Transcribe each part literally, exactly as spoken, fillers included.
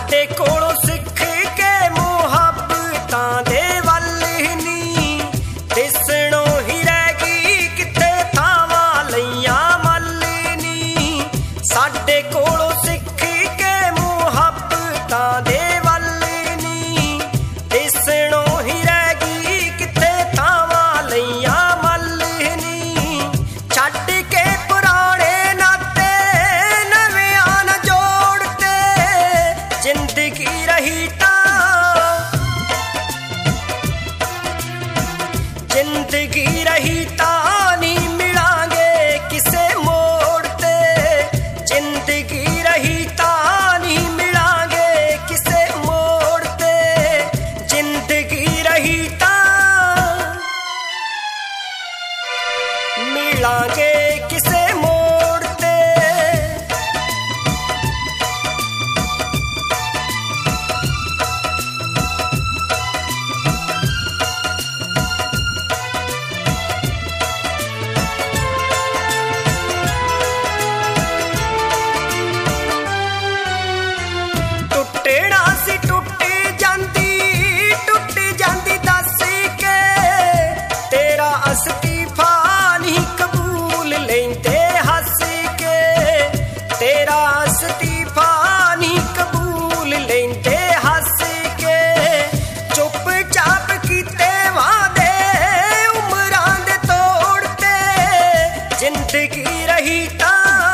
साडे कोलों सिख के मुहब्बतां दे वल नी दिसणों ही रह गई किते थावां लईयां मल नी। साडे कोलों सिख के मुहब्बतां दे वल नी दिसणों ही रह गई किते थावां लईयां मल नी। छड्ड के पुराने नाते नविआं न जोड़ते जिंदगी रही तां जिंदगी रही तां नी मिलांगे किसे मोड़ ते। जिंदगी रही तां नी मिलांगे किसे मोड़ ते। जिंदगी रही तां मिलांगे किसे मोड़ ते। टुटना सी टुट जांदी टुट जांदी दस के तेरा अस्तीफा नहीं कबूल लेंदे हंस के। तेरा अस्तीफा नहीं कबूल लेंदे हंस के। चुप चाप कीते वादे उमरां दे तोड़ते जिंदगी रही तां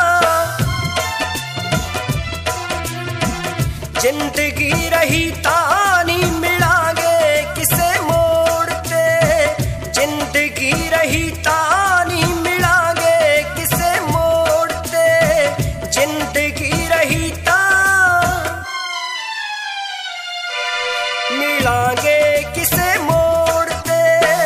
जिंदगी रही तां नी मिलांगे किसे मोड़ ते। जिंदगी रही तां नी मिलांगे किसे मोड़ ते। जिंदगी रही तां मिलांगे किसे मोड़ ते।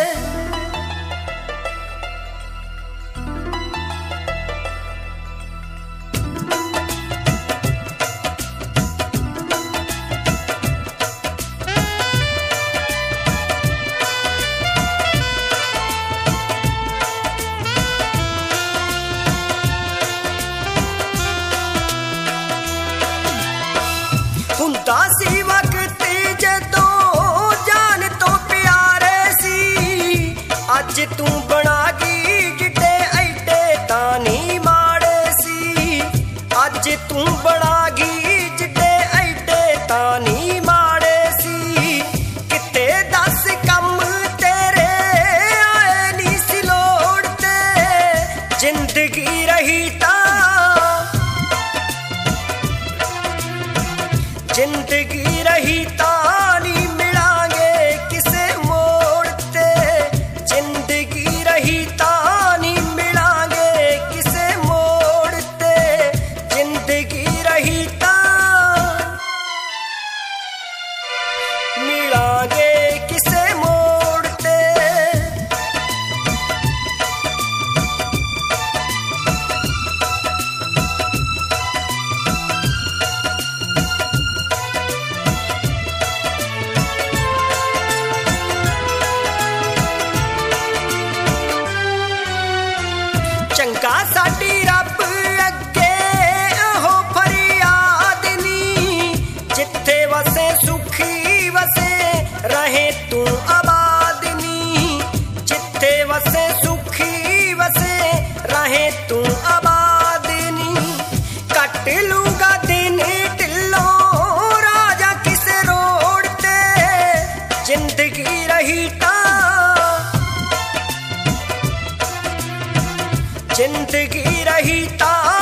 हुंदा सी वक्त जदों जान तो प्यारे सी अज तू बना गई जिड्डे ऐडे तां नी माड़े सी। अज तू बना गई जिड्डे ऐडे तां नी माड़े सी। किते दस कम तेरे आए नी सी लोड़ते जिंदगी रही तां जिंदगी रही तां नी मिलांगे किसे मोड़ ते। जिंदगी रही तां नी मिलांगे किसे मोड़ ते। जिंदगी रही तां मिलांगे किसे मोड़ ते। चंगा साडी रब अगे ओहो फरियाद नी जिथे वसे सुखी वसे रहे तू आबाद नी। जिथे वसे सुखी वसे रहे तू आबाद नी। कट लूंगा दिन ढिल्लों राजा किसे रोड़ ते जिंदगी रही तां जिंदगी रही तां